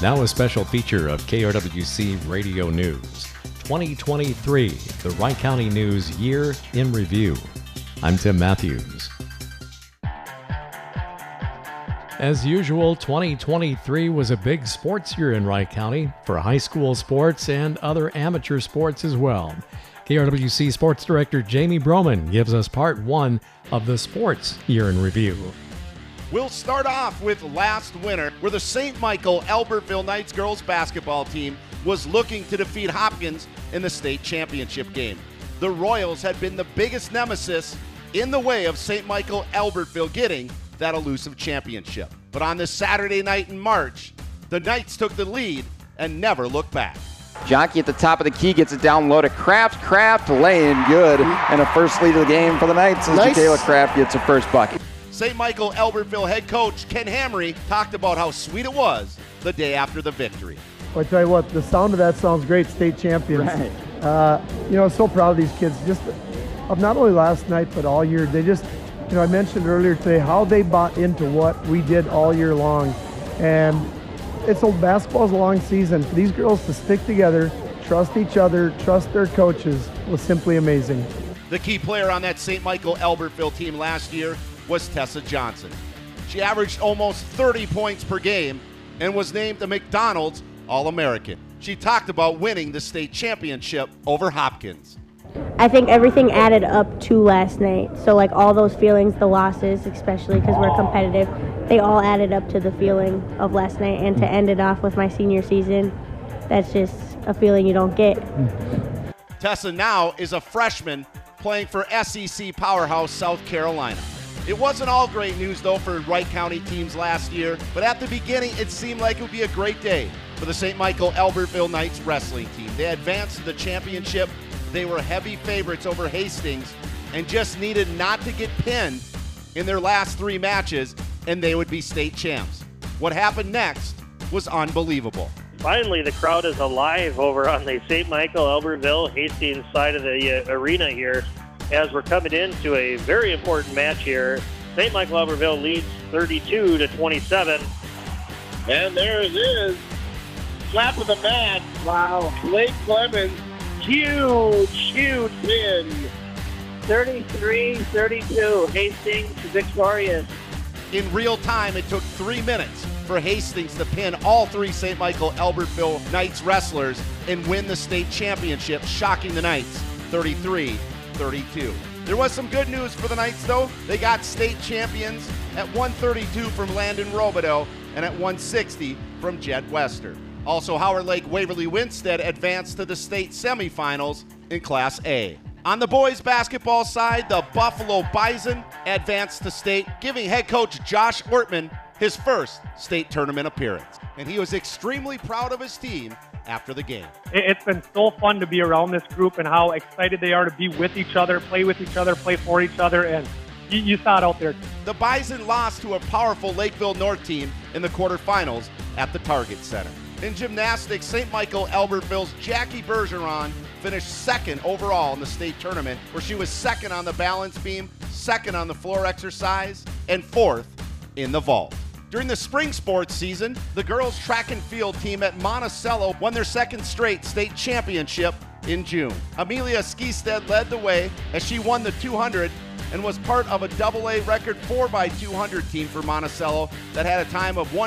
Now a special feature of KRWC Radio News. 2023, the Wright County News Year in Review. I'm Tim Matthews. As usual, 2023 was a big sports year in Wright County for high school sports and other amateur sports as well. KRWC Sports Director Jamie Broman gives us part one of the sports year in review. We'll start off with last winter, where the St. Michael Albertville Knights girls basketball team was looking to defeat Hopkins in the state championship game. The Royals had been the biggest nemesis in the way of St. Michael Albertville getting that elusive championship. But on this Saturday night in March, the Knights took the lead and never looked back. Jockey at the top of the key gets it down low to Kraft laying good, and a first lead of the game for the Knights as Jacayla Kraft gets her first bucket. St. Michael Albertville head coach Ken Hamry talked about how sweet it was the day after the victory. Well, I tell you what, the sound of that sounds great, state champions. Right. So proud of these kids, just of not only last night, but all year. They just, I mentioned earlier today how they bought into what we did all year long. And basketball's a long season. For these girls to stick together, trust each other, trust their coaches was simply amazing. The key player on that St. Michael Albertville team last year was Tessa Johnson. She averaged almost 30 points per game and was named a McDonald's All-American. She talked about winning the state championship over Hopkins. I think everything added up to last night. So all those feelings, the losses, especially because we're competitive, they all added up to the feeling of last night. And to end it off with my senior season, that's just a feeling you don't get. Tessa now is a freshman playing for SEC powerhouse South Carolina. It wasn't all great news, though, for Wright County teams last year, but at the beginning, it seemed like it would be a great day for the St. Michael Albertville Knights wrestling team. They advanced to the championship. They were heavy favorites over Hastings and just needed not to get pinned in their last three matches, and they would be state champs. What happened next was unbelievable. Finally, the crowd is alive over on the St. Michael Albertville Hastings side of the arena here, as we're coming into a very important match here. St. Michael Albertville leads 32-27. And there it is. Slap of the mat. Wow. Blake Clemens, huge win. 33-32, Hastings victorious. In real time, it took 3 minutes for Hastings to pin all three St. Michael Albertville Knights wrestlers and win the state championship, shocking the Knights 33-32. There was some good news for the Knights, though. They got state champions at 132 from Landon Robideau and at 160 from Jed Wester. Also, Howard Lake Waverly Winstead advanced to the state semifinals in Class A. On the boys basketball side, the Buffalo Bison advanced to state, giving head coach Josh Ortman his first state tournament appearance. And he was extremely proud of his team after the game. It's been so fun to be around this group and how excited they are to be with each other, play for each other, and you saw it out there. The Bison lost to a powerful Lakeville North team in the quarterfinals at the Target Center. In gymnastics, St. Michael Albertville's Jackie Bergeron finished second overall in the state tournament, where she was second on the balance beam, second on the floor exercise, and fourth in the vault. During the spring sports season, the girls' track and field team at Monticello won their second straight state championship in June. Amelia Skistead led the way as she won the 200 and was part of a AA record 4x200 team for Monticello that had a time of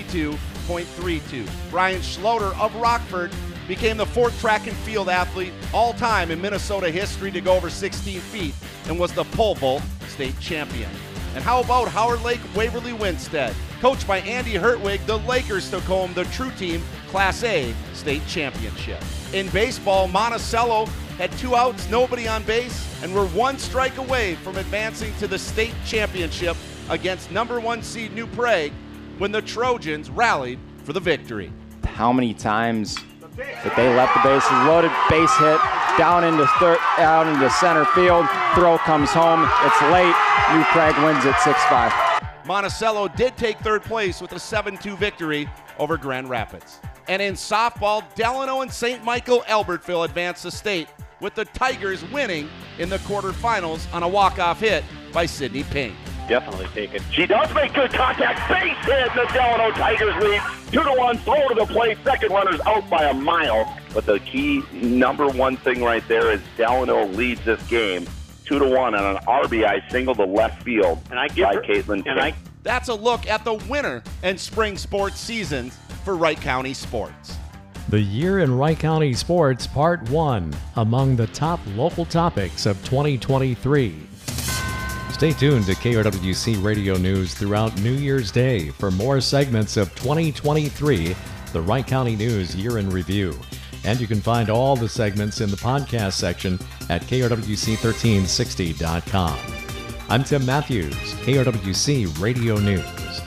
142.32. Brian Schloter of Rockford became the fourth track and field athlete all time in Minnesota history to go over 16 feet and was the pole vault state champion. And how about Howard Lake Waverly Winstead? Coached by Andy Hertwig, the Lakers took home the True Team Class A state championship. In baseball, Monticello had 2 outs, nobody on base, and were 1 strike away from advancing to the state championship against number 1 seed New Prague when the Trojans rallied for the victory. How many times that they left the bases loaded, base hit, down into center field, throw comes home, it's late, New Prague wins it 6-5. Monticello did take third place with a 7-2 victory over Grand Rapids. And in softball, Delano and St. Michael Albertville advanced to state, with the Tigers winning in the quarterfinals on a walk-off hit by Sidney Pink. definitely take it. She does make good contact. Base hit. The Delano Tigers lead 2-1. Throw to the plate. Second runner's out by a mile. But the key number one thing right there is Delano leads this game 2-1 on an RBI single to left field by Caitlin King. That's a look at the winter and spring sports seasons for Wright County sports. The Year in Wright County Sports, Part 1, among the top local topics of 2023. Stay tuned to KRWC Radio News throughout New Year's Day for more segments of 2023, the Wright County News Year in Review. And you can find all the segments in the podcast section at krwc1360.com. I'm Tim Matthews, KRWC Radio News.